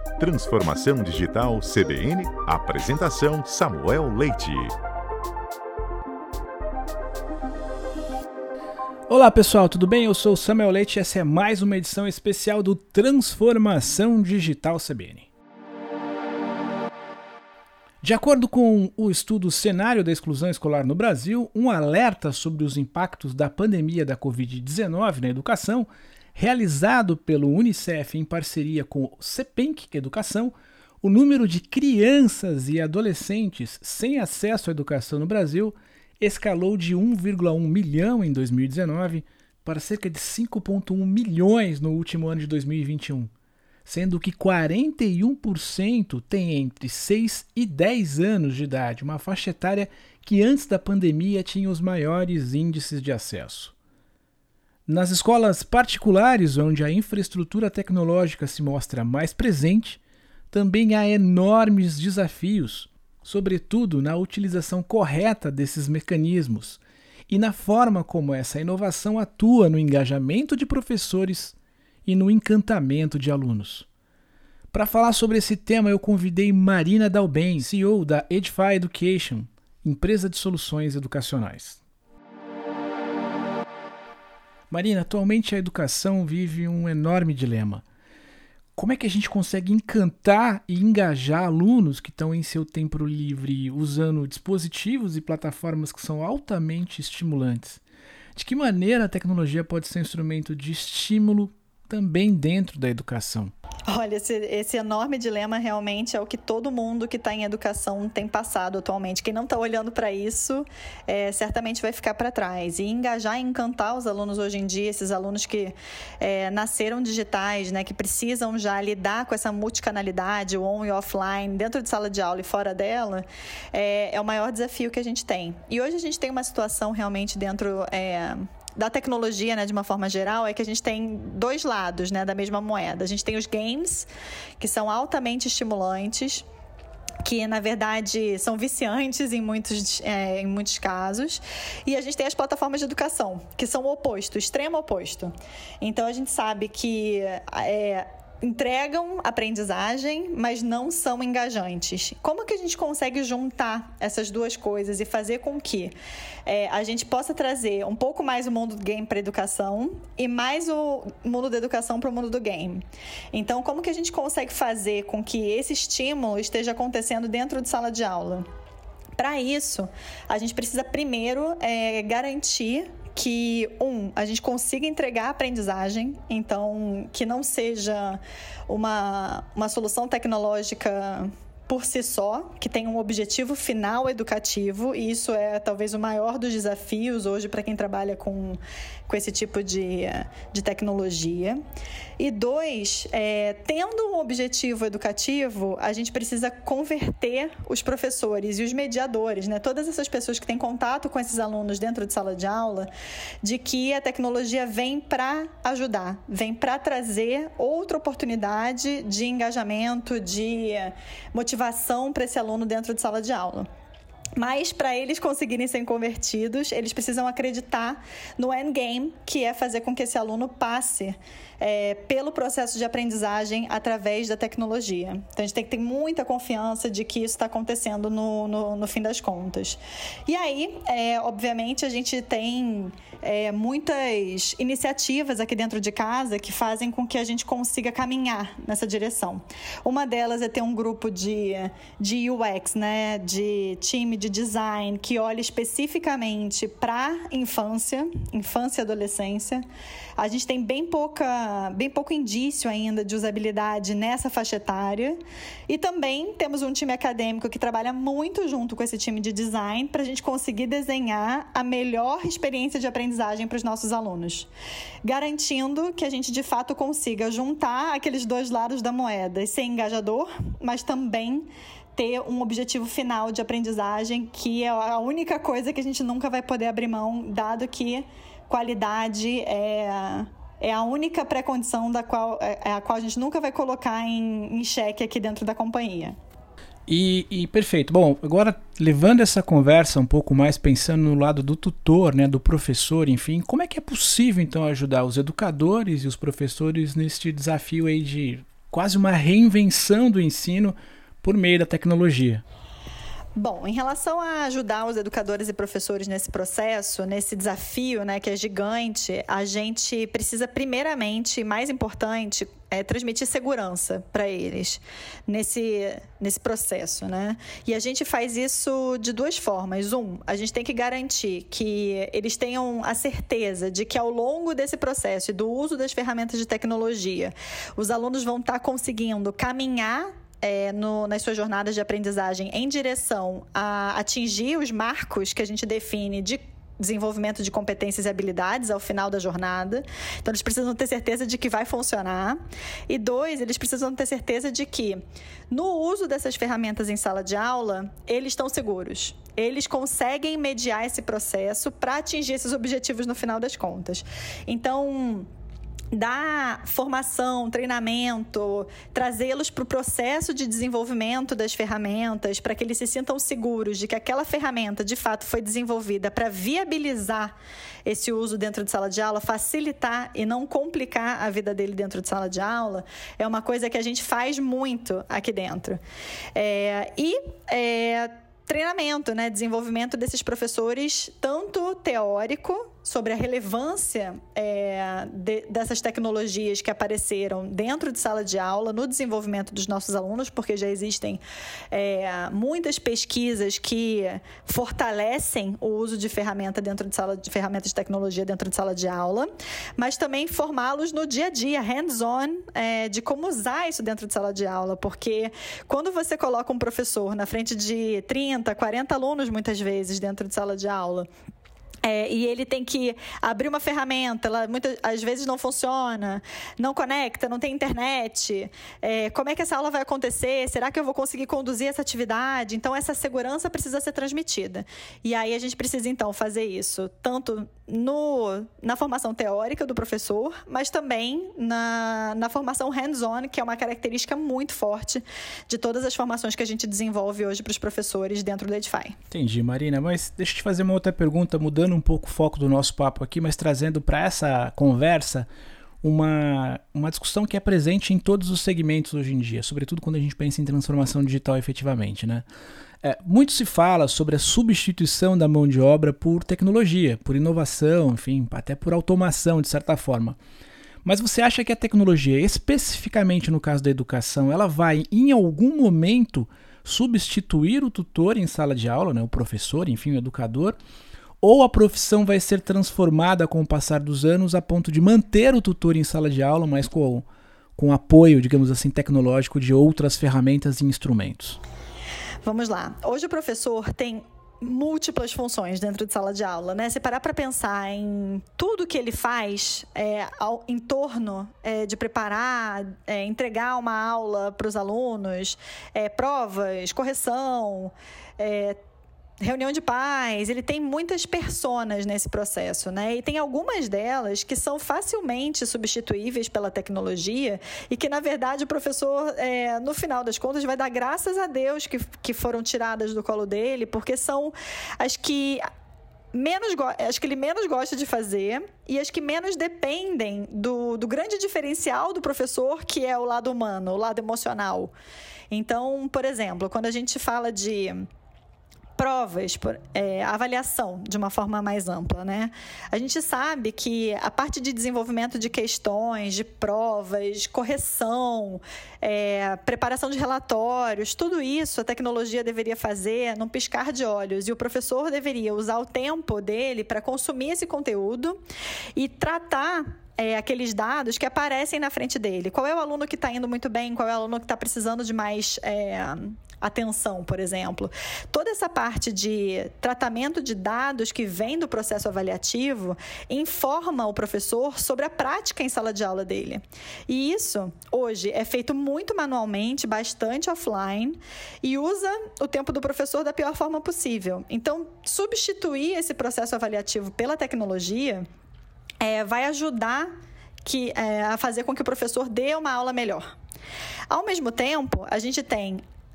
Transformação Digital CBN, apresentação Samuel Leite. Olá pessoal, tudo bem? Eu sou o Samuel Leite e essa é mais uma edição especial do Transformação Digital CBN. De acordo com o estudo Cenário da Exclusão Escolar no Brasil, um alerta sobre os impactos da pandemia da Covid-19 na educação, realizado pelo Unicef em parceria com o CEPENC Educação, o número de crianças e adolescentes sem acesso à educação no Brasil escalou de 1,1 milhão em 2019 para cerca de 5,1 milhões no último ano de 2021. Sendo que 41% tem entre 6 e 10 anos de idade, uma faixa etária que antes da pandemia tinha os maiores índices de acesso. Nas escolas particulares, onde a infraestrutura tecnológica se mostra mais presente, também há enormes desafios, sobretudo na utilização correta desses mecanismos e na forma como essa inovação atua no engajamento de professores e no encantamento de alunos. Para falar sobre esse tema, eu convidei Marina Dalben, CEO da Edify Education, empresa de soluções educacionais. Marina, atualmente a educação vive um enorme dilema. Como é que a gente consegue encantar e engajar alunos que estão em seu tempo livre usando dispositivos e plataformas que são altamente estimulantes? De que maneira a tecnologia pode ser um instrumento de estímulo também dentro da educação? Olha, esse enorme dilema realmente é o que todo mundo que está em educação tem passado atualmente. Quem não está olhando para isso, certamente vai ficar para trás. E engajar e encantar os alunos hoje em dia, esses alunos que nasceram digitais, né, que precisam já lidar com essa multicanalidade, o on e offline, dentro de sala de aula e fora dela, é o maior desafio que a gente tem. E hoje a gente tem uma situação realmente dentro da tecnologia, né, de uma forma geral, é que a gente tem dois lados, né, da mesma moeda. A gente tem os games, que são altamente estimulantes, que na verdade são viciantes em muitos casos, e a gente tem as plataformas de educação, que são o oposto, o extremo oposto. Então a gente sabe que entregam aprendizagem, mas não são engajantes. Como que a gente consegue juntar essas duas coisas e fazer com que a gente possa trazer um pouco mais o mundo do game para a educação e mais o mundo da educação para o mundo do game? Então, como que a gente consegue fazer com que esse estímulo esteja acontecendo dentro de sala de aula? Para isso, a gente precisa primeiro garantir que, a gente consiga entregar a aprendizagem, então que não seja uma solução tecnológica por si só, que tenha um objetivo final educativo, e isso é talvez o maior dos desafios hoje para quem trabalha com esse tipo de tecnologia. E 2, tendo um objetivo educativo, a gente precisa converter os professores e os mediadores, né? Todas essas pessoas que têm contato com esses alunos dentro de sala de aula, de que a tecnologia vem para ajudar, vem para trazer outra oportunidade de engajamento, de motivação para esse aluno dentro de sala de aula. Mas, para eles conseguirem ser convertidos, eles precisam acreditar no endgame, que é fazer com que esse aluno passe pelo processo de aprendizagem através da tecnologia. Então, a gente tem que ter muita confiança de que isso está acontecendo no fim das contas. E aí, obviamente, a gente tem muitas iniciativas aqui dentro de casa que fazem com que a gente consiga caminhar nessa direção. Uma delas é ter um grupo de UX, né, de time de design, que olha especificamente para infância e adolescência. A gente tem bem pouco indício ainda de usabilidade nessa faixa etária. E também temos um time acadêmico que trabalha muito junto com esse time de design para a gente conseguir desenhar a melhor experiência de aprendizagem para os nossos alunos, garantindo que a gente de fato consiga juntar aqueles dois lados da moeda e ser engajador, mas também ter um objetivo final de aprendizagem, que é a única coisa que a gente nunca vai poder abrir mão, dado que qualidade é a única pré-condição a qual a gente nunca vai colocar em xeque aqui dentro da companhia. E perfeito. Bom, agora levando essa conversa um pouco mais pensando no lado do tutor, né, do professor, enfim, como é que é possível então ajudar os educadores e os professores neste desafio aí de quase uma reinvenção do ensino por meio da tecnologia. Bom, em relação a ajudar os educadores e professores nesse processo, nesse desafio, né, que é gigante, a gente precisa primeiramente, mais importante, transmitir segurança para eles nesse processo, né? E a gente faz isso de duas formas. A gente tem que garantir que eles tenham a certeza de que ao longo desse processo e do uso das ferramentas de tecnologia, os alunos vão estar conseguindo caminhar nas suas jornadas de aprendizagem em direção a atingir os marcos que a gente define de desenvolvimento de competências e habilidades ao final da jornada. Então, eles precisam ter certeza de que vai funcionar. E 2, eles precisam ter certeza de que, no uso dessas ferramentas em sala de aula, eles estão seguros. Eles conseguem mediar esse processo para atingir esses objetivos no final das contas. Então, dar formação, treinamento, trazê-los para o processo de desenvolvimento das ferramentas, para que eles se sintam seguros de que aquela ferramenta, de fato, foi desenvolvida para viabilizar esse uso dentro de sala de aula, facilitar e não complicar a vida dele dentro de sala de aula, é uma coisa que a gente faz muito aqui dentro. Treinamento, né? Desenvolvimento desses professores, tanto teórico, sobre a relevância dessas tecnologias que apareceram dentro de sala de aula, no desenvolvimento dos nossos alunos, porque já existem muitas pesquisas que fortalecem o uso de ferramentas de tecnologia dentro de sala de aula, mas também formá-los no dia a dia, hands-on, de como usar isso dentro de sala de aula, porque quando você coloca um professor na frente de 30, 40 alunos, muitas vezes, dentro de sala de aula, e ele tem que abrir uma ferramenta, ela às vezes não funciona, não conecta, não tem internet. Como é que essa aula vai acontecer? Será que eu vou conseguir conduzir essa atividade? Então, essa segurança precisa ser transmitida. E aí, a gente precisa, então, fazer isso tanto na formação teórica do professor, mas também na formação hands-on, que é uma característica muito forte de todas as formações que a gente desenvolve hoje para os professores dentro do Edify. Entendi, Marina, mas deixa eu te fazer uma outra pergunta, mudando um pouco o foco do nosso papo aqui, mas trazendo para essa conversa uma discussão que é presente em todos os segmentos hoje em dia, sobretudo quando a gente pensa em transformação digital efetivamente, né? Muito se fala sobre a substituição da mão de obra por tecnologia, por inovação, enfim, até por automação, de certa forma. Mas você acha que a tecnologia, especificamente no caso da educação, ela vai, em algum momento, substituir o tutor em sala de aula, né, o professor, enfim, o educador, ou a profissão vai ser transformada com o passar dos anos a ponto de manter o tutor em sala de aula, mas com apoio, digamos assim, tecnológico de outras ferramentas e instrumentos? Vamos lá. Hoje o professor tem múltiplas funções dentro de sala de aula, né? Se parar para pensar em tudo que ele faz em torno de preparar, entregar uma aula para os alunos, provas, correção, reunião de pais, ele tem muitas personas nesse processo, né? E tem algumas delas que são facilmente substituíveis pela tecnologia e que, na verdade, o professor, no final das contas, vai dar graças a Deus que foram tiradas do colo dele, porque são as que ele menos gosta de fazer e as que menos dependem do grande diferencial do professor, que é o lado humano, o lado emocional. Então, por exemplo, quando a gente fala de provas, avaliação de uma forma mais ampla, né? A gente sabe que a parte de desenvolvimento de questões, de provas, correção, preparação de relatórios, tudo isso a tecnologia deveria fazer num piscar de olhos, e o professor deveria usar o tempo dele para consumir esse conteúdo e tratar aqueles dados que aparecem na frente dele. Qual é o aluno que está indo muito bem? Qual é o aluno que está precisando de mais atenção, por exemplo? Toda essa parte de tratamento de dados que vem do processo avaliativo informa o professor sobre a prática em sala de aula dele. E isso, hoje, é feito muito manualmente, bastante offline, e usa o tempo do professor da pior forma possível. Então, substituir esse processo avaliativo pela tecnologia vai ajudar a fazer com que o professor dê uma aula melhor. Ao mesmo tempo, a gente tem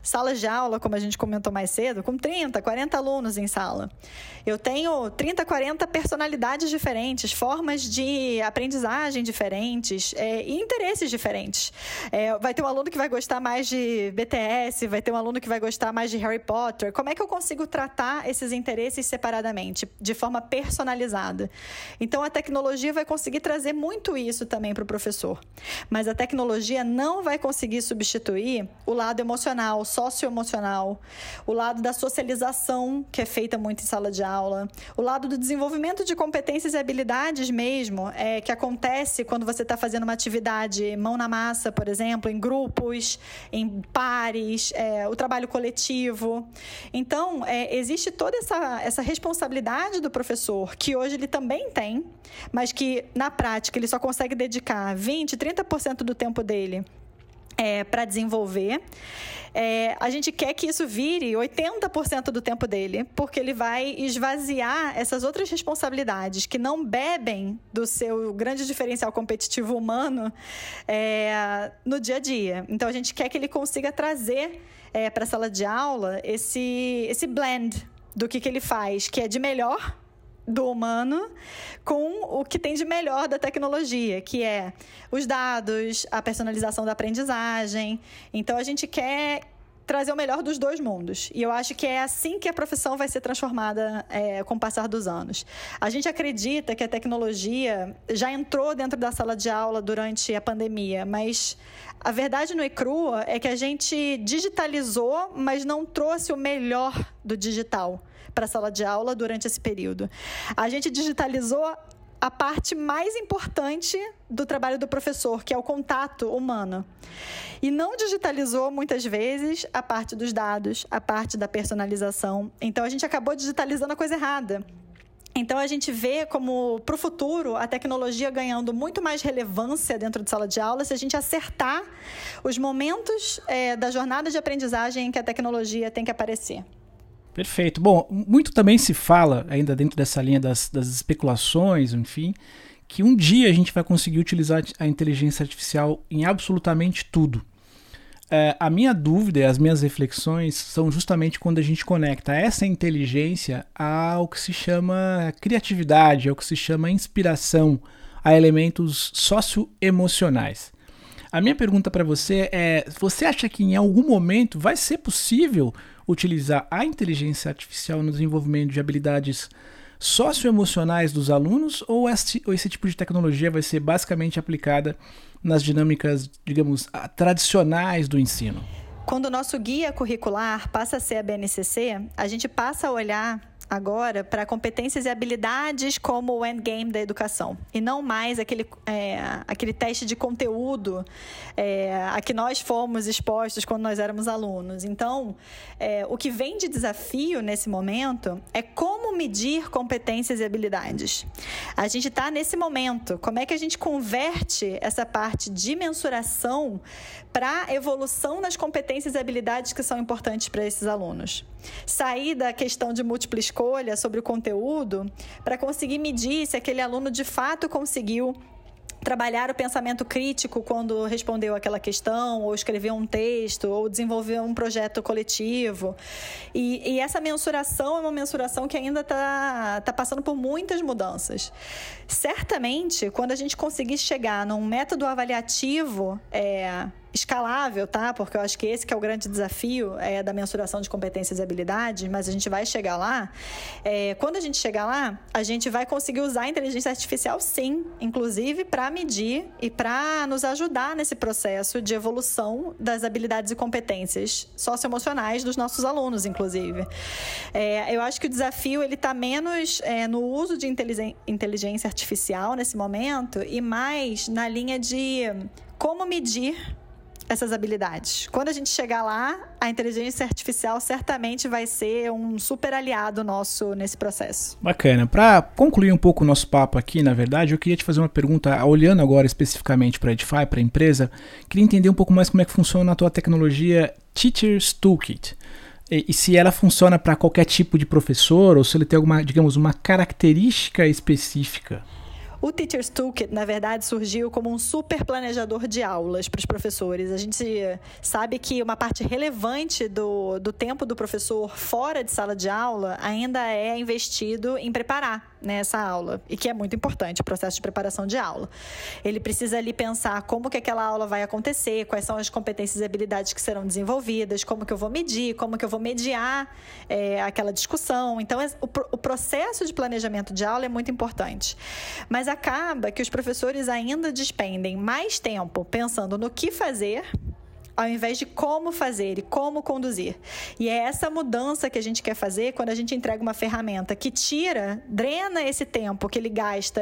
salas de aula, como a gente comentou mais cedo, com 30, 40 alunos em sala. Eu tenho 30, 40 personalidades diferentes, formas de aprendizagem diferentes e interesses diferentes. Vai ter um aluno que vai gostar mais de BTS, vai ter um aluno que vai gostar mais de Harry Potter. Como é que eu consigo tratar esses interesses separadamente, de forma personalizada? Então, a tecnologia vai conseguir trazer muito isso também para o professor. Mas a tecnologia não vai conseguir substituir o lado emocional, socioemocional, o lado da socialização, que é feita muito em sala de aula, o lado do desenvolvimento de competências e habilidades mesmo, que acontece quando você está fazendo uma atividade mão na massa, por exemplo, em grupos, em pares, o trabalho coletivo. Então, existe toda essa responsabilidade do professor, que hoje ele também tem, mas que, na prática, ele só consegue dedicar 20%, 30% do tempo dele para desenvolver. A gente quer que isso vire 80% do tempo dele, porque ele vai esvaziar essas outras responsabilidades que não bebem do seu grande diferencial competitivo humano no dia a dia. Então, a gente quer que ele consiga trazer para a sala de aula esse blend do que ele faz, que é de melhor do humano com o que tem de melhor da tecnologia, que é os dados, a personalização da aprendizagem. Então, a gente quer trazer o melhor dos dois mundos. E eu acho que é assim que a profissão vai ser transformada com o passar dos anos. A gente acredita que a tecnologia já entrou dentro da sala de aula durante a pandemia, mas a verdade nua e crua é que a gente digitalizou, mas não trouxe o melhor do digital para a sala de aula durante esse período. A gente digitalizou a parte mais importante do trabalho do professor, que é o contato humano. E não digitalizou, muitas vezes, a parte dos dados, a parte da personalização. Então, a gente acabou digitalizando a coisa errada. Então, a gente vê como, para o futuro, a tecnologia ganhando muito mais relevância dentro de sala de aula se a gente acertar os momentos da jornada de aprendizagem em que a tecnologia tem que aparecer. Perfeito. Bom, muito também se fala, ainda dentro dessa linha das especulações, enfim, que um dia a gente vai conseguir utilizar a inteligência artificial em absolutamente tudo. A minha dúvida e as minhas reflexões são justamente quando a gente conecta essa inteligência ao que se chama criatividade, ao que se chama inspiração, a elementos socioemocionais. A minha pergunta para você é, você acha que em algum momento vai ser possível utilizar a inteligência artificial no desenvolvimento de habilidades socioemocionais dos alunos, ou esse tipo de tecnologia vai ser basicamente aplicada nas dinâmicas, digamos, tradicionais do ensino? Quando o nosso guia curricular passa a ser a BNCC, a gente passa a olhar agora para competências e habilidades como o endgame da educação, e não mais aquele teste de conteúdo a que nós fomos expostos quando nós éramos alunos. Então, o que vem de desafio nesse momento é como medir competências e habilidades. A gente está nesse momento, como é que a gente converte essa parte de mensuração para a evolução nas competências e habilidades que são importantes para esses alunos. Sair da questão de múltipla escolha sobre o conteúdo para conseguir medir se aquele aluno de fato conseguiu trabalhar o pensamento crítico quando respondeu aquela questão, ou escreveu um texto, ou desenvolveu um projeto coletivo. E essa mensuração é uma mensuração que ainda está passando por muitas mudanças. Certamente, quando a gente conseguir chegar num método avaliativo escalável, tá? Porque eu acho que esse que é o grande desafio da mensuração de competências e habilidades, mas a gente vai chegar lá. Quando a gente chegar lá, a gente vai conseguir usar a inteligência artificial, sim, inclusive para medir e para nos ajudar nesse processo de evolução das habilidades e competências socioemocionais dos nossos alunos, inclusive. Eu acho que o desafio está menos no uso de inteligência artificial nesse momento e mais na linha de como medir essas habilidades. Quando a gente chegar lá, a inteligência artificial certamente vai ser um super aliado nosso nesse processo. Bacana. Para concluir um pouco o nosso papo aqui, na verdade, eu queria te fazer uma pergunta, olhando agora especificamente para a Edify, para a empresa, queria entender um pouco mais como é que funciona a tua tecnologia Teacher's Toolkit. E se ela funciona para qualquer tipo de professor, ou se ele tem alguma, digamos, uma característica específica. O Teacher's Toolkit, na verdade, surgiu como um super planejador de aulas para os professores. A gente sabe que uma parte relevante do tempo do professor fora de sala de aula ainda é investido em preparar, né, essa aula, e que é muito importante o processo de preparação de aula. Ele precisa ali pensar como que aquela aula vai acontecer, quais são as competências e habilidades que serão desenvolvidas, como que eu vou medir, como que eu vou mediar aquela discussão. Então, o processo de planejamento de aula é muito importante. Mas acaba que os professores ainda despendem mais tempo pensando no que fazer, ao invés de como fazer e como conduzir. E é essa mudança que a gente quer fazer quando a gente entrega uma ferramenta que drena esse tempo que ele gasta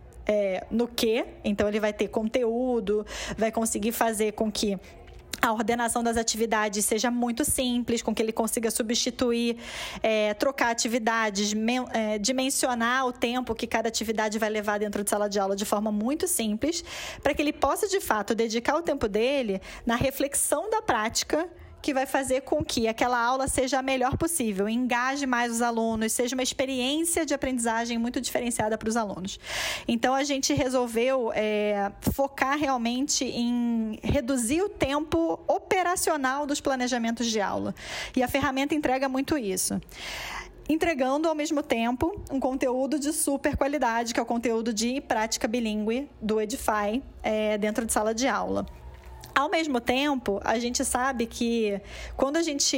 no quê. Então, ele vai ter conteúdo, vai conseguir fazer com que a ordenação das atividades seja muito simples, com que ele consiga substituir, trocar atividades, dimensionar o tempo que cada atividade vai levar dentro de sala de aula de forma muito simples, para que ele possa, de fato, dedicar o tempo dele na reflexão da prática, que vai fazer com que aquela aula seja a melhor possível, engaje mais os alunos, seja uma experiência de aprendizagem muito diferenciada para os alunos. Então, a gente resolveu focar realmente em reduzir o tempo operacional dos planejamentos de aula. E a ferramenta entrega muito isso, entregando ao mesmo tempo um conteúdo de super qualidade, que é o conteúdo de prática bilíngue do Edify, dentro de sala de aula. Ao mesmo tempo, a gente sabe que quando a gente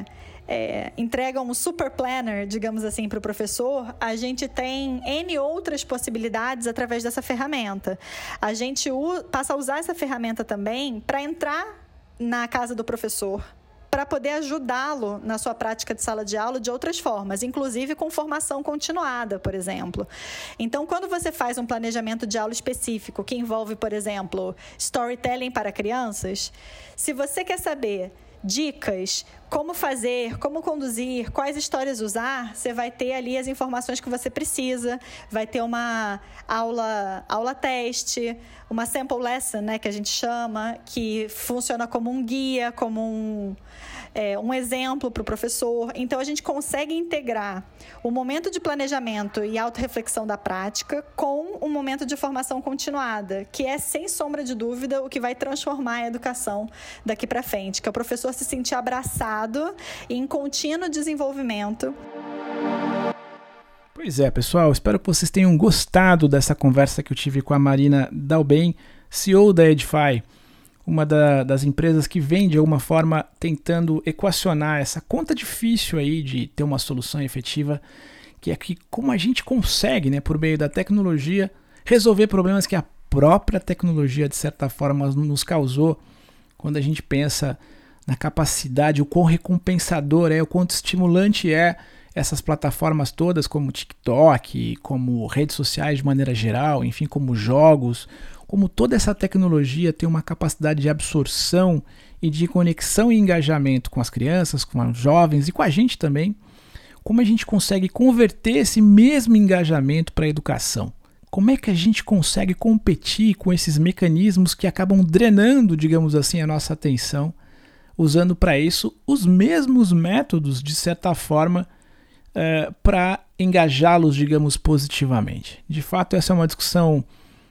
entrega um super planner, digamos assim, para o professor, a gente tem N outras possibilidades através dessa ferramenta. A gente passa a usar essa ferramenta também para entrar na casa do professor, para poder ajudá-lo na sua prática de sala de aula de outras formas, inclusive com formação continuada, por exemplo. Então, quando você faz um planejamento de aula específico que envolve, por exemplo, storytelling para crianças, se você quer saber dicas, como fazer, como conduzir, quais histórias usar, você vai ter ali as informações que você precisa, vai ter uma aula teste, uma sample lesson, né, que a gente chama, que funciona como um guia, como um exemplo para o professor. Então, a gente consegue integrar o momento de planejamento e autorreflexão da prática com um momento de formação continuada, que é, sem sombra de dúvida, o que vai transformar a educação daqui para frente, que é o professor se sentir abraçado e em contínuo desenvolvimento. Pois é, pessoal, espero que vocês tenham gostado dessa conversa que eu tive com a Marina Dalben, CEO da Edify, uma das empresas que vem, de alguma forma, tentando equacionar essa conta difícil aí de ter uma solução efetiva, que é que como a gente consegue, né, por meio da tecnologia, resolver problemas que a própria tecnologia, de certa forma, nos causou, quando a gente pensa na capacidade, o quão recompensador o quanto estimulante essas plataformas todas, como TikTok, como redes sociais de maneira geral, enfim, como jogos, como toda essa tecnologia tem uma capacidade de absorção e de conexão e engajamento com as crianças, com os jovens e com a gente também, como a gente consegue converter esse mesmo engajamento para a educação? Como é que a gente consegue competir com esses mecanismos que acabam drenando, digamos assim, a nossa atenção, usando para isso os mesmos métodos, de certa forma, para engajá-los, digamos, positivamente? De fato, essa é uma discussão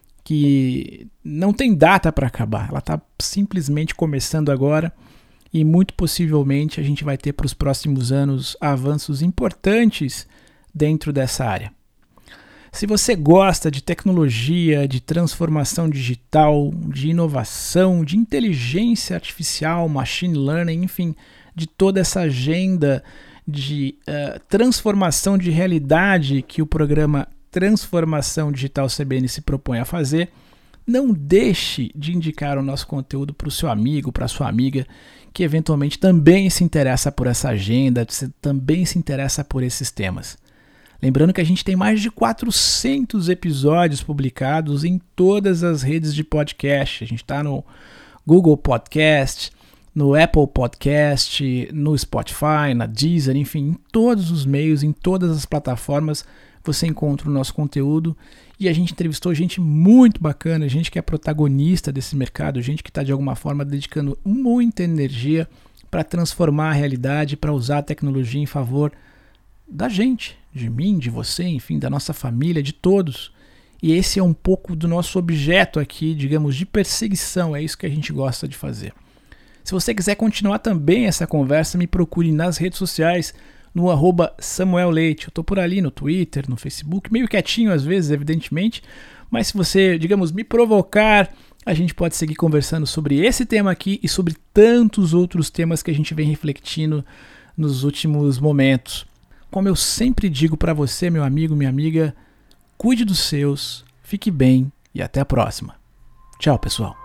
que não tem data para acabar, ela está simplesmente começando agora e muito possivelmente a gente vai ter para os próximos anos avanços importantes dentro dessa área. Se você gosta de tecnologia, de transformação digital, de inovação, de inteligência artificial, machine learning, enfim, de toda essa agenda de transformação de realidade que o programa Transformação Digital CBN se propõe a fazer, não deixe de indicar o nosso conteúdo para o seu amigo, para a sua amiga, que eventualmente também se interessa por essa agenda, também se interessa por esses temas. Lembrando que a gente tem mais de 400 episódios publicados em todas as redes de podcast. A gente está no Google Podcast, no Apple Podcast, no Spotify, na Deezer, enfim, em todos os meios, em todas as plataformas você encontra o nosso conteúdo. E a gente entrevistou gente muito bacana, gente que é protagonista desse mercado, gente que está de alguma forma dedicando muita energia para transformar a realidade, para usar a tecnologia em favor da gente, de mim, de você, enfim, da nossa família, de todos. E esse é um pouco do nosso objeto aqui, digamos, de perseguição. É isso que a gente gosta de fazer. Se você quiser continuar também essa conversa, me procure nas redes sociais, no @SamuelLeite. Eu estou por ali no Twitter, no Facebook, meio quietinho às vezes, evidentemente. Mas se você, digamos, me provocar, a gente pode seguir conversando sobre esse tema aqui e sobre tantos outros temas que a gente vem refletindo nos últimos momentos. Como eu sempre digo para você, meu amigo, minha amiga, cuide dos seus, fique bem e até a próxima. Tchau, pessoal.